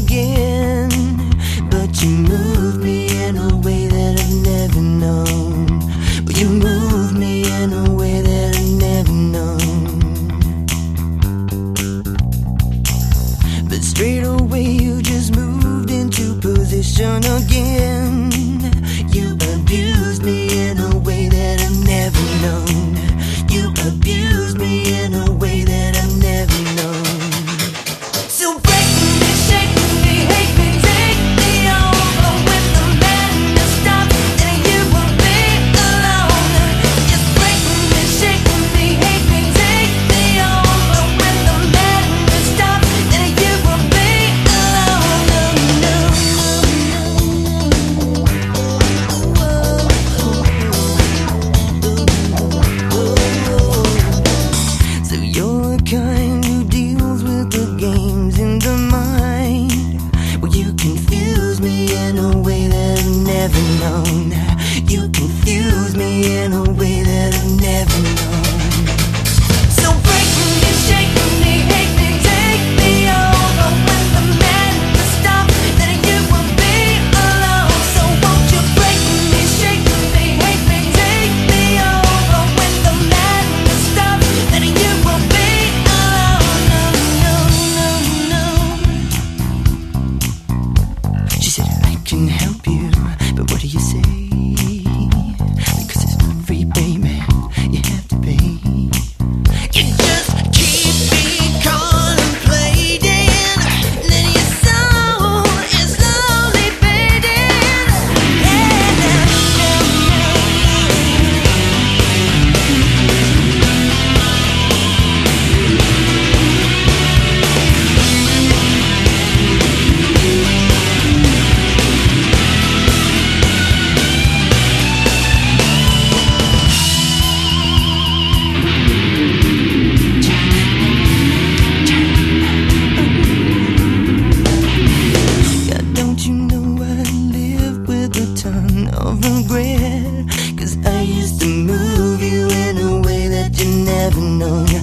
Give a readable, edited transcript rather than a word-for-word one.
again. But you moved me in a way that I've never known. But you moved me in a way that I've never known. But straight away you just moved into position again. You abused me in a way that I've never known. You abused me in a way that I've never known. So break me, shake me, hate me, take me over. When the madness stops, then you will be alone. Just break me, shake me, hate me, take me over. When the madness stops, then you will be alone. So you're the kind who deals with the games in the mind. Well, you confuse me in a way that I've never known. You confuse me in a way that I've never known. So break me, shake me, hate me, take me over. When the madness stops, then you will be alone. So won't you break me, shake me, hate me, take me over. When the madness stops, then you will be alone. No, no, no, no. She said, I can help you, but what do you say? Because it's not free, baby, you have to pay. You just keep me contemplating, and then your soul is slowly fading. God, don't you know I live with a ton of regret? 'Cause I used to move you in a way that you never known.